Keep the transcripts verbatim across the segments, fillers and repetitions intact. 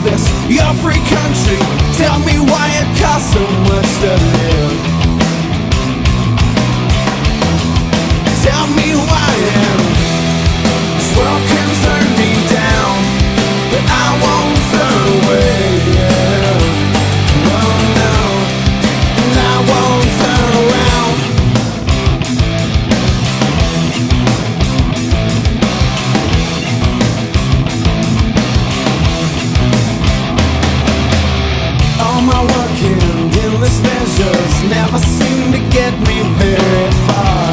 this your free country? Tell me why it costs so much to live. Tell me why this world can turn me down, but I won't turn away. Yeah. Oh no, and I won't turn around. All my work and endless measures never seem to get me very far.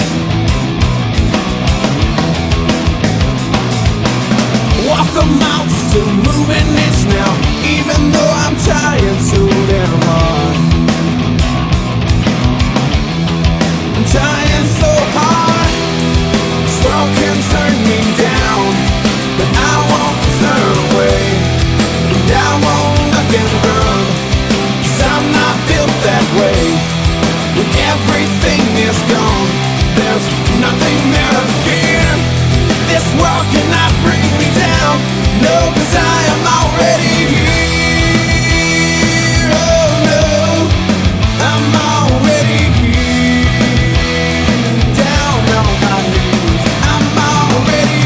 Walk the mountains to moving itch now, even though I'm trying so damn hard. I'm trying so hard. This world can turn me down, but I won't turn away, and I won't look and run, 'cause I'm not built that way. When everything is gone, there's nothing there to fear. This world cannot bring me down, no, 'cause I am already here. Oh no, I'm already here. Down on my knees, I'm already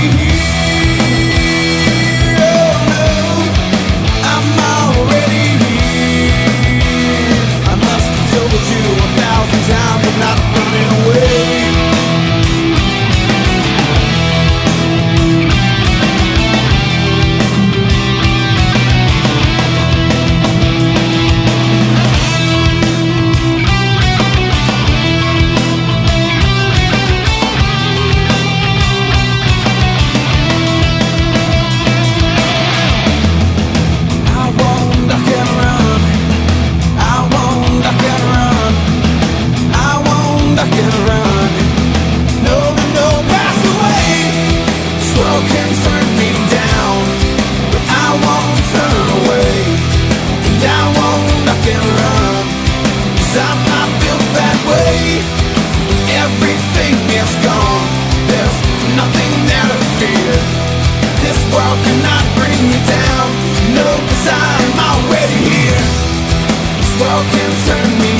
here. Oh no, I'm already here. I must have told you a thousand times I'm not running away. Everything is gone, there's nothing there to fear. This world cannot bring me down, no, 'cause I'm already here. This world can turn me